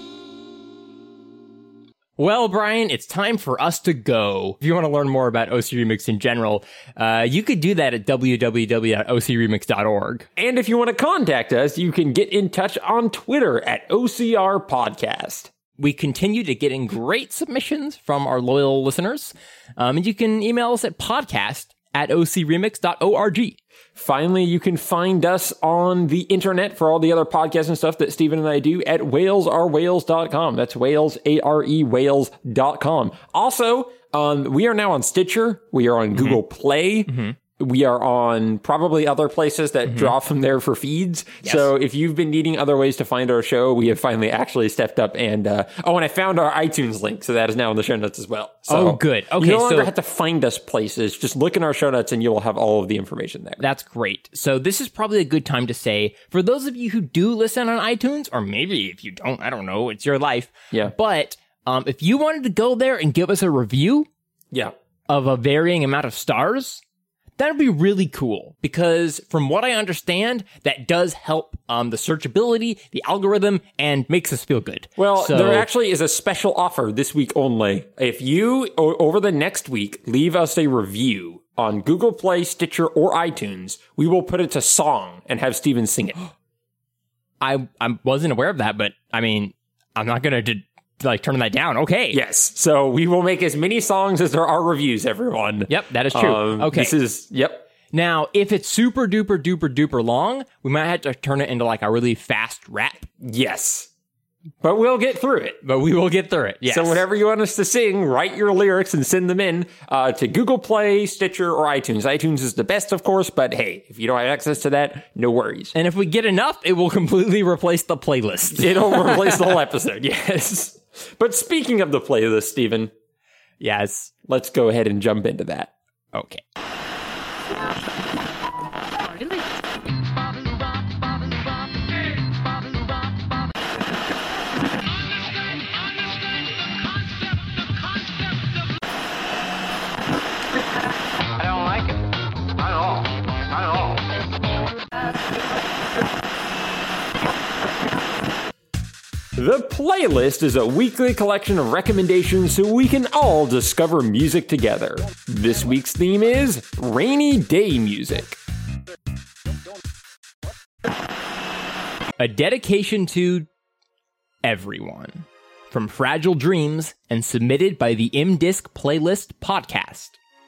Well, Brian, it's time for us to go. If you want to learn more about O C Remix in general, uh, you could do that at w w w dot o c remix dot org. And if you want to contact us, you can get in touch on Twitter at O C R Podcast. We continue to get in great submissions from our loyal listeners. Um, and you can email us at podcast at o c remix dot org. Finally, you can find us on the internet for all the other podcasts and stuff that Stephen and I do at whales are whales dot com. That's Wales, A R E, whales dot com. Also, um, we are now on Stitcher. We are on mm-hmm. Google Play. Mm-hmm. We are on probably other places that mm-hmm. draw from there for feeds. Yes. So if you've been needing other ways to find our show, we have finally actually stepped up and, uh, oh, and I found our iTunes link. So that is now in the show notes as well. So oh, good. Okay. You no longer so have to find us places. Just look in our show notes and you'll have all of the information there. That's great. So this is probably a good time to say, for those of you who do listen on iTunes, or maybe if you don't, I don't know, it's your life. Yeah. But, um, if you wanted to go there and give us a review. Yeah. Of a varying amount of stars, That'd be really cool because from what I understand, that does help um, the searchability, the algorithm, and makes us feel good. Well, so, there actually is a special offer this week only. If you, o- over the next week, leave us a review on Google Play, Stitcher, or iTunes, we will put it to song and have Steven sing it. I I wasn't aware of that, but I mean, I'm not going to like turn that down. Okay. Yes. So we will make as many songs as there are reviews, everyone. Yep, that is true. Um, okay. This is, yep. Now, if it's super duper duper duper long, we might have to turn it into like a really fast rap. Yes. But we'll get through it. But we will get through it, yes. So whatever you want us to sing, write your lyrics and send them in uh, to Google Play, Stitcher, or iTunes. iTunes is the best, of course, but hey, if you don't have access to that, no worries. And if we get enough, it will completely replace the playlist. It'll replace the whole episode, yes. But speaking of the playlist, Steven. Yes. Let's go ahead and jump into that. Okay. The Playlist is a weekly collection of recommendations so we can all discover music together. This week's theme is rainy day music. A dedication to everyone. From Fragile Dreams and submitted by the M-Disc Playlist podcast.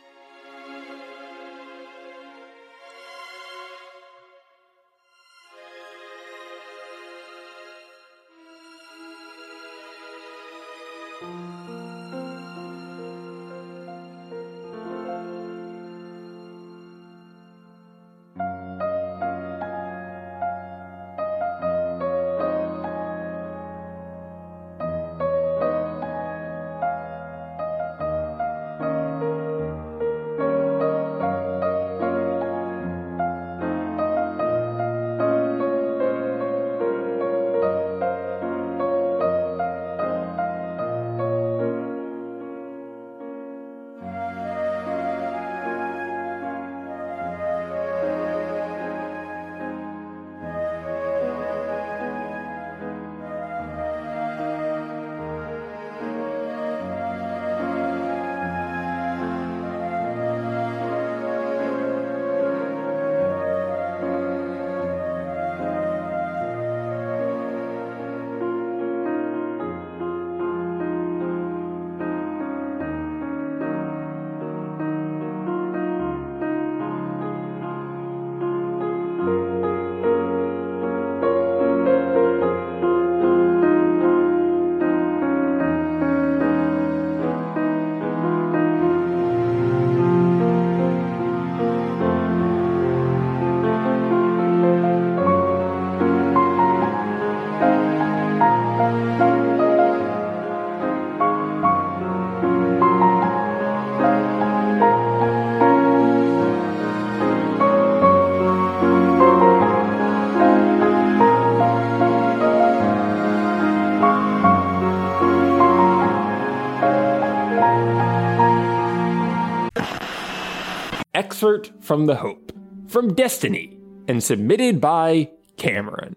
Excerpt from The Hope, from Destiny, and submitted by Cameron.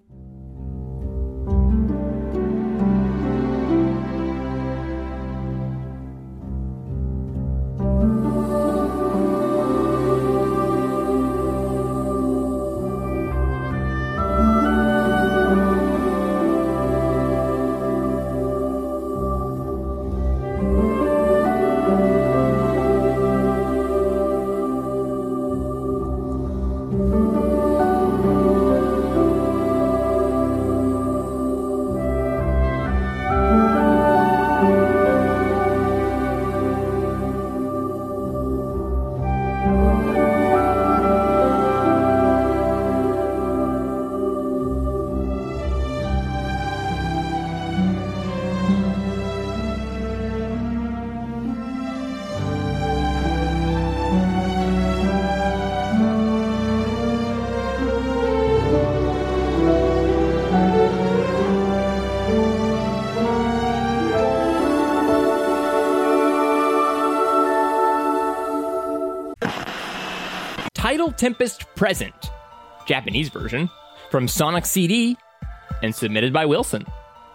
Tidal Tempest Present, Japanese version, from Sonic C D, and submitted by Wilson.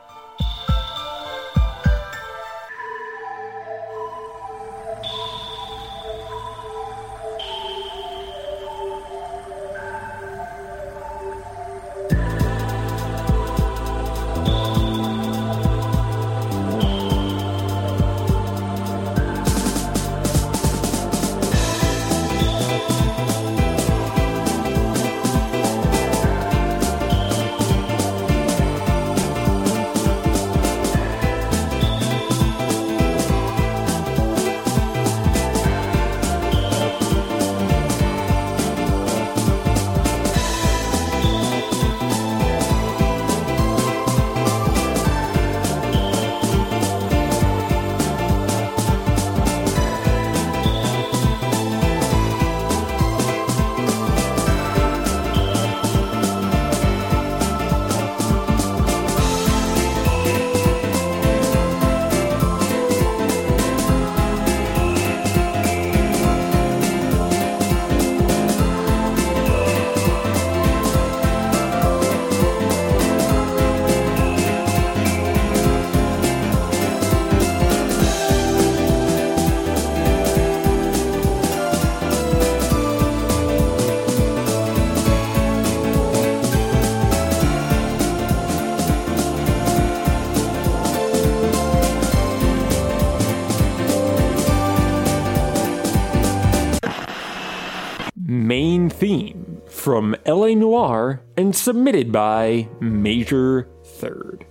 Main theme from L A Noire and submitted by Major Third.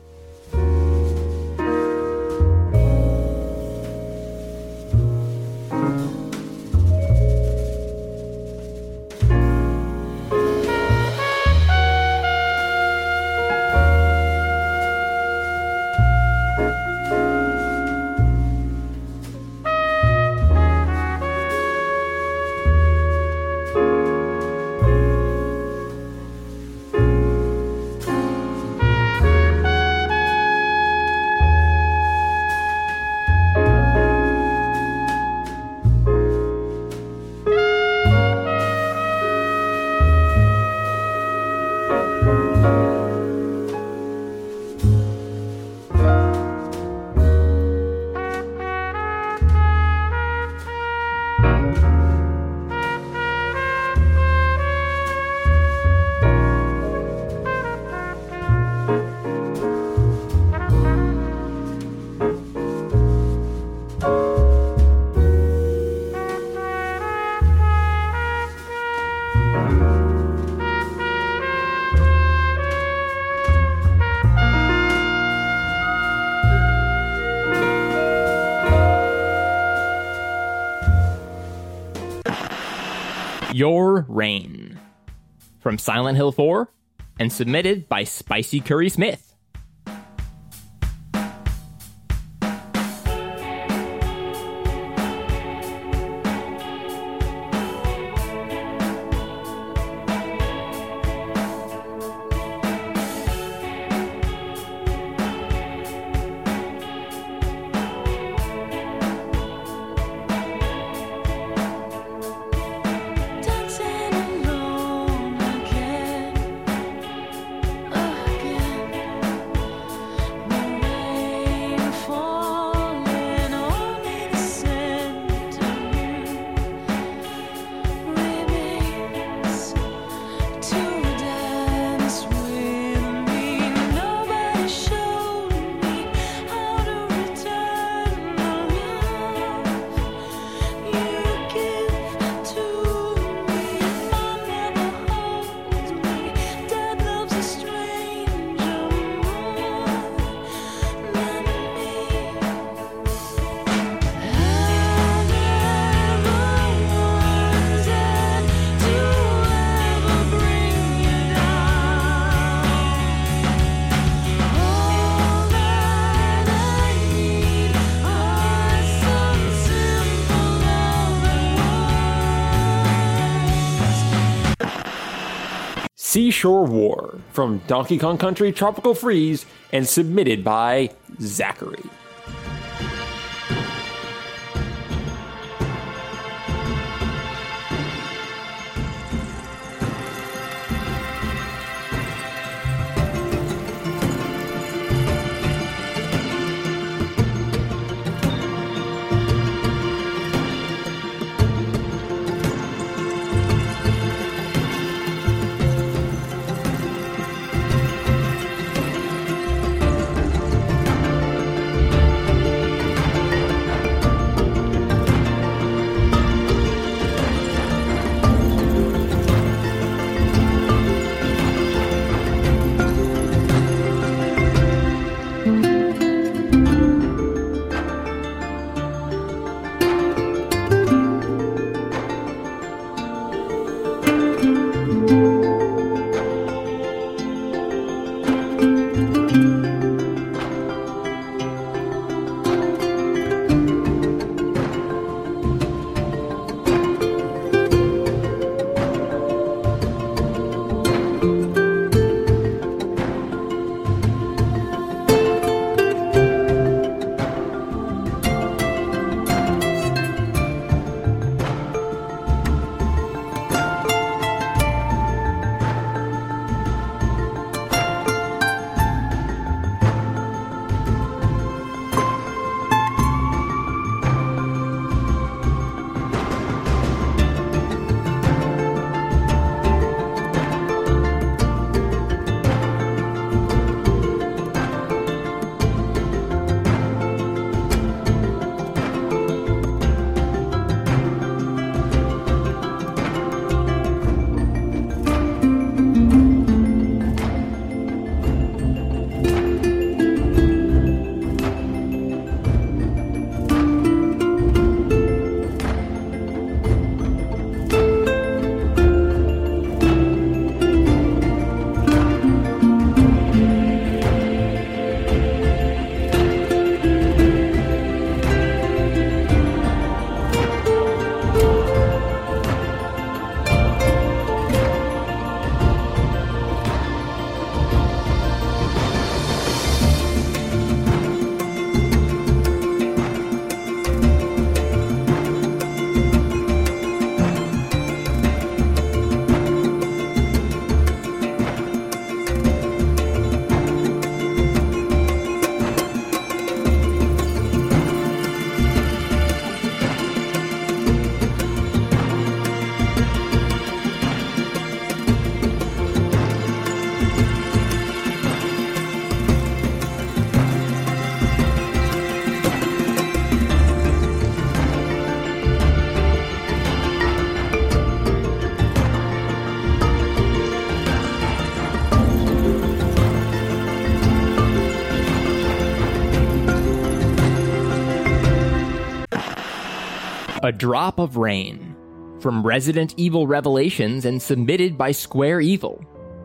Your Reign, from Silent Hill four, and submitted by Spicy Curry Smith. Seashore War from Donkey Kong Country Tropical Freeze and submitted by Zachary. A Drop of Rain, from Resident Evil Revelations and submitted by Square Evil.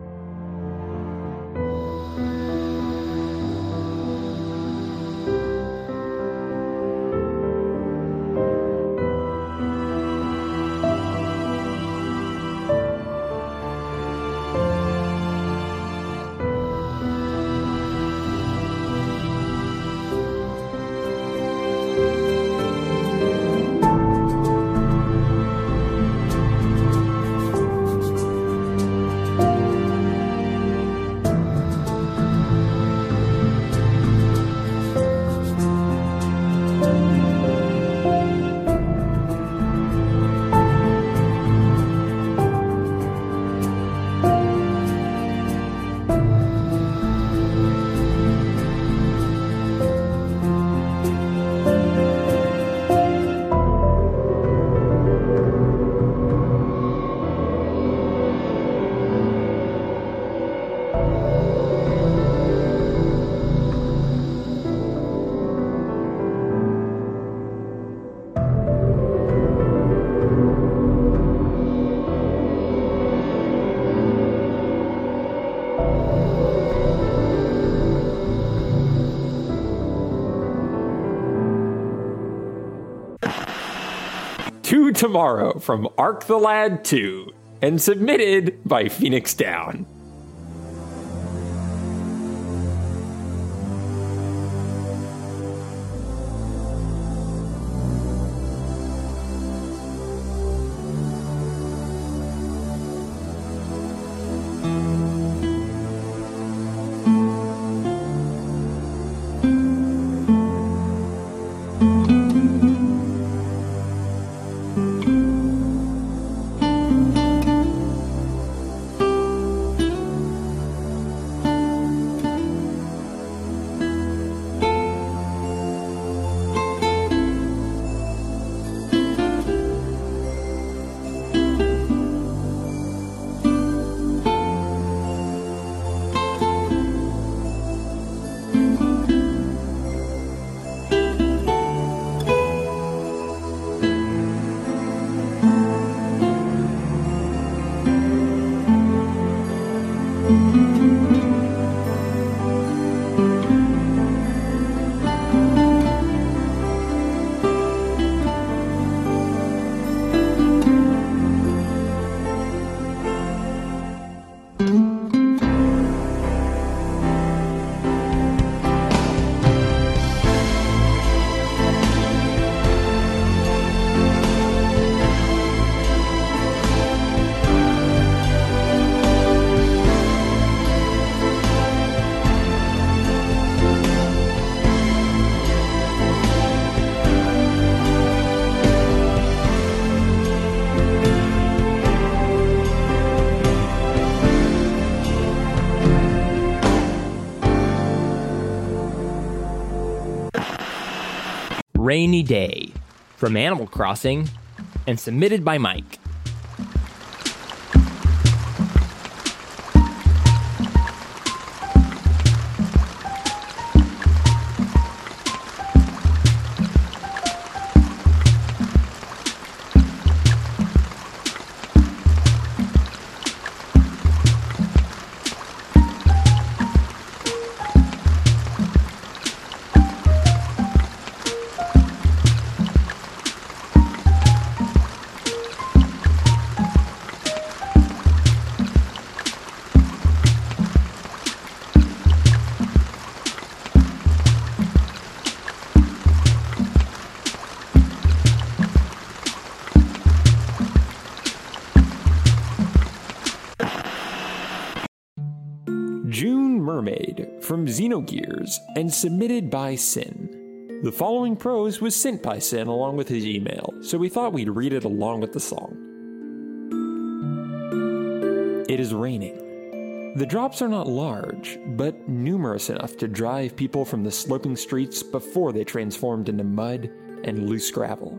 To Tomorrow from Arc the Lad two, and submitted by Phoenix Down. Rainy Day, from Animal Crossing, and submitted by Mike. June Mermaid from Xenogears, and submitted by Sin. The following prose was sent by Sin along with his email, so we thought we'd read it along with the song. It is raining. The drops are not large, but numerous enough to drive people from the sloping streets before they transformed into mud and loose gravel.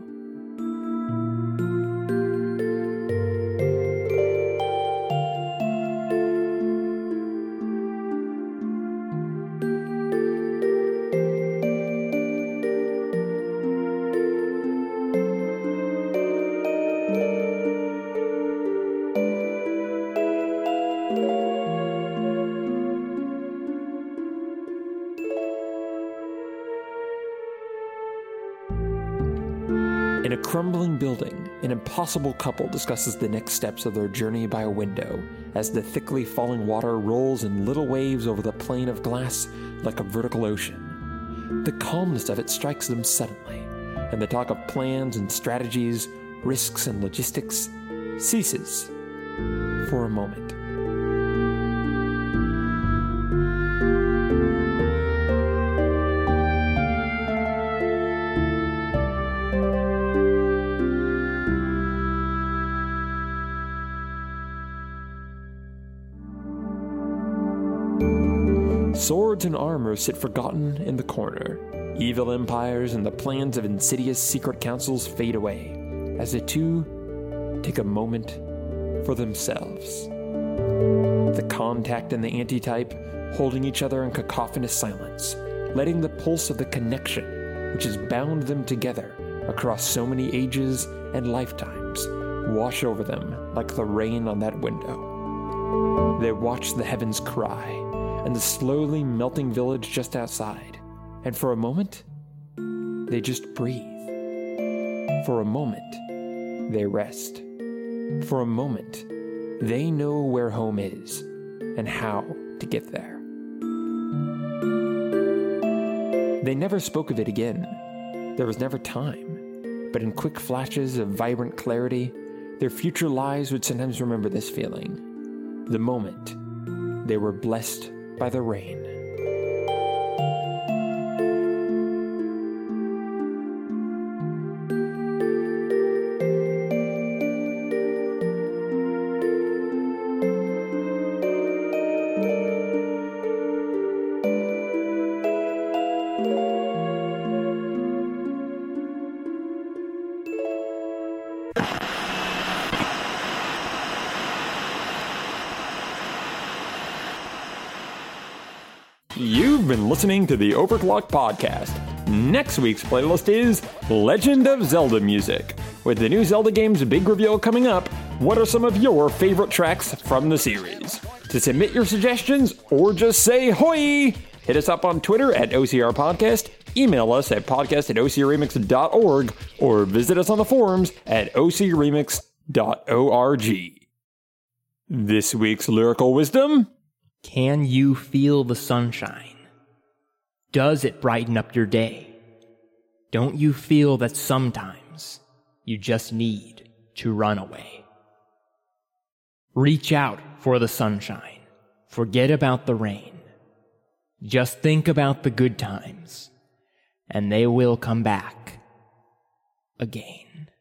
In a crumbling building, an impossible couple discusses the next steps of their journey by a window as the thickly falling water rolls in little waves over the plane of glass like a vertical ocean. The calmness of it strikes them suddenly, and the talk of plans and strategies, risks and logistics ceases for a moment. Swords and armor sit forgotten in the corner. Evil empires and the plans of insidious secret councils fade away as the two take a moment for themselves. The contact and the antitype holding each other in cacophonous silence, letting the pulse of the connection which has bound them together across so many ages and lifetimes wash over them like the rain on that window. They watch the heavens cry and the slowly melting village just outside, and for a moment, they just breathe. For a moment, they rest. For a moment, they know where home is and how to get there. They never spoke of it again. There was never time, but in quick flashes of vibrant clarity, their future lives would sometimes remember this feeling. The moment they were blessed by the rain. You've been listening to the Overclock Podcast. Next week's playlist is Legend of Zelda music. With the new Zelda game's big reveal coming up, what are some of your favorite tracks from the series? To submit your suggestions or just say hoy, hit us up on Twitter at O C R Podcast, email us at podcast at O C remix dot org, or visit us on the forums at O C remix dot org. This week's lyrical wisdom: can you feel the sunshine? Does it brighten up your day? Don't you feel that sometimes you just need to run away? Reach out for the sunshine. Forget about the rain. Just think about the good times, and they will come back again.